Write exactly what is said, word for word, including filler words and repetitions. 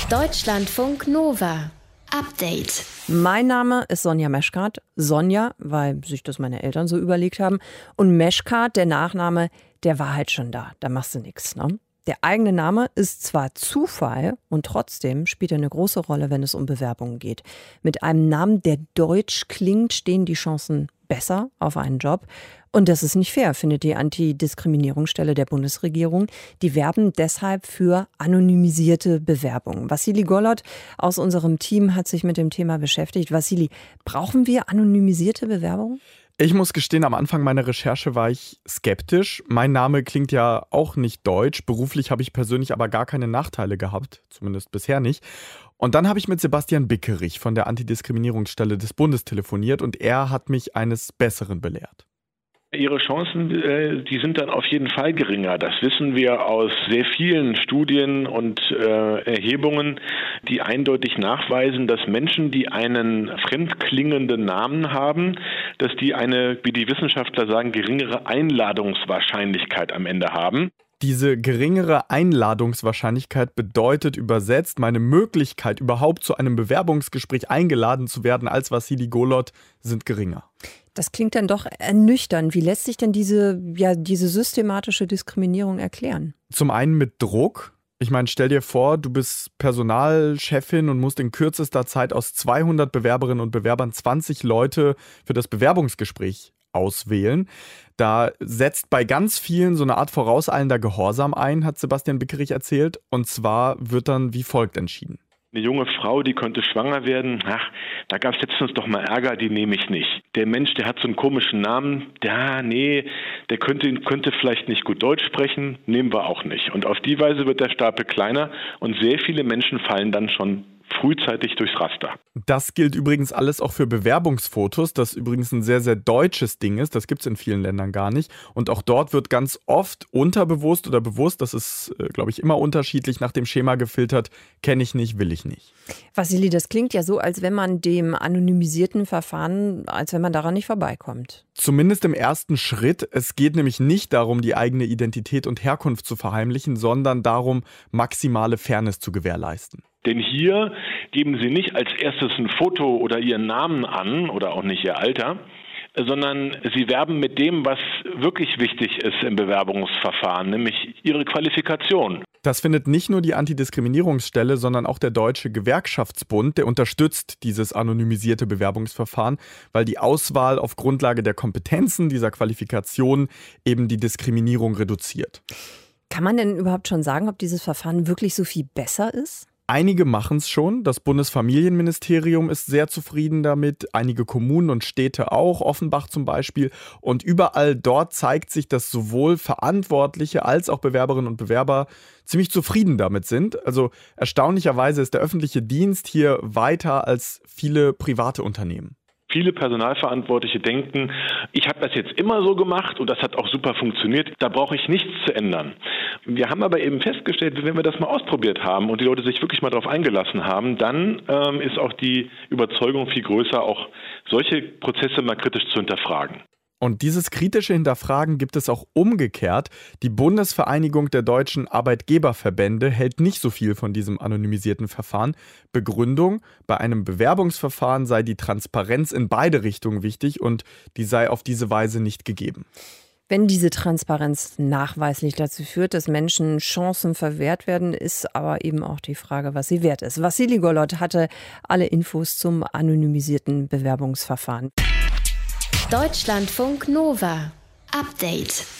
Deutschlandfunk Nova. Update. Mein Name ist Sonja Meschkat. Sonja, weil sich das meine Eltern so überlegt haben. Und Meschkat, der Nachname, der war halt schon da. Da machst du nichts, ne? Der eigene Name ist zwar Zufall und trotzdem spielt er eine große Rolle, wenn es um Bewerbungen geht. Mit einem Namen, der deutsch klingt, stehen die Chancen besser auf einen Job. Und das ist nicht fair, findet die Antidiskriminierungsstelle der Bundesregierung. Die werben deshalb für anonymisierte Bewerbungen. Wassili Gollot aus unserem Team hat sich mit dem Thema beschäftigt. Wassili, brauchen wir anonymisierte Bewerbungen? Ich muss gestehen, am Anfang meiner Recherche war ich skeptisch. Mein Name klingt ja auch nicht deutsch. Beruflich habe ich persönlich aber gar keine Nachteile gehabt, zumindest bisher nicht. Und dann habe ich mit Sebastian Bickerich von der Antidiskriminierungsstelle des Bundes telefoniert und er hat mich eines Besseren belehrt. Ihre Chancen, äh, die sind dann auf jeden Fall geringer. Das wissen wir aus sehr vielen Studien und äh, Erhebungen, die eindeutig nachweisen, dass Menschen, die einen fremdklingenden Namen haben, dass die eine, wie die Wissenschaftler sagen, geringere Einladungswahrscheinlichkeit am Ende haben. Diese geringere Einladungswahrscheinlichkeit bedeutet übersetzt, meine Möglichkeit, überhaupt zu einem Bewerbungsgespräch eingeladen zu werden als Wassili Gollot, sind geringer. Das klingt dann doch ernüchternd. Wie lässt sich denn diese, ja, diese systematische Diskriminierung erklären? Zum einen mit Druck. Ich meine, stell dir vor, du bist Personalchefin und musst in kürzester Zeit aus zweihundert Bewerberinnen und Bewerbern zwanzig Leute für das Bewerbungsgespräch auswählen. Da setzt bei ganz vielen so eine Art vorauseilender Gehorsam ein, hat Sebastian Bickerich erzählt. Und zwar wird dann wie folgt entschieden. Eine junge Frau, die könnte schwanger werden. Ach, da gab es letztens doch mal Ärger, die nehme ich nicht. Der Mensch, der hat so einen komischen Namen. Ja, nee, der könnte, könnte vielleicht nicht gut Deutsch sprechen. Nehmen wir auch nicht. Und auf die Weise wird der Stapel kleiner und sehr viele Menschen fallen dann schon frühzeitig durchs Raster. Das gilt übrigens alles auch für Bewerbungsfotos, das übrigens ein sehr, sehr deutsches Ding ist. Das gibt es in vielen Ländern gar nicht. Und auch dort wird ganz oft unterbewusst oder bewusst, das ist, glaube ich, immer unterschiedlich, nach dem Schema gefiltert, kenne ich nicht, will ich nicht. Wassili, das klingt ja so, als wenn man dem anonymisierten Verfahren, als wenn man daran nicht vorbeikommt. Zumindest im ersten Schritt. Es geht nämlich nicht darum, die eigene Identität und Herkunft zu verheimlichen, sondern darum, maximale Fairness zu gewährleisten. Denn hier geben Sie nicht als erstes ein Foto oder Ihren Namen an oder auch nicht Ihr Alter, sondern Sie werben mit dem, was wirklich wichtig ist im Bewerbungsverfahren, nämlich Ihre Qualifikation. Das findet nicht nur die Antidiskriminierungsstelle, sondern auch der Deutsche Gewerkschaftsbund, der unterstützt dieses anonymisierte Bewerbungsverfahren, weil die Auswahl auf Grundlage der Kompetenzen dieser Qualifikation eben die Diskriminierung reduziert. Kann man denn überhaupt schon sagen, ob dieses Verfahren wirklich so viel besser ist? Einige machen es schon. Das Bundesfamilienministerium ist sehr zufrieden damit. Einige Kommunen und Städte auch, Offenbach zum Beispiel. Und überall dort zeigt sich, dass sowohl Verantwortliche als auch Bewerberinnen und Bewerber ziemlich zufrieden damit sind. Also erstaunlicherweise ist der öffentliche Dienst hier weiter als viele private Unternehmen. Viele Personalverantwortliche denken, ich habe das jetzt immer so gemacht und das hat auch super funktioniert, da brauche ich nichts zu ändern. Wir haben aber eben festgestellt, wenn wir das mal ausprobiert haben und die Leute sich wirklich mal darauf eingelassen haben, dann ähm, ist auch die Überzeugung viel größer, auch solche Prozesse mal kritisch zu hinterfragen. Und dieses kritische Hinterfragen gibt es auch umgekehrt. Die Bundesvereinigung der deutschen Arbeitgeberverbände hält nicht so viel von diesem anonymisierten Verfahren. Begründung: Bei einem Bewerbungsverfahren sei die Transparenz in beide Richtungen wichtig und die sei auf diese Weise nicht gegeben. Wenn diese Transparenz nachweislich dazu führt, dass Menschen Chancen verwehrt werden, ist aber eben auch die Frage, was sie wert ist. Wassili Gollot hatte alle Infos zum anonymisierten Bewerbungsverfahren. Deutschlandfunk Nova. Update.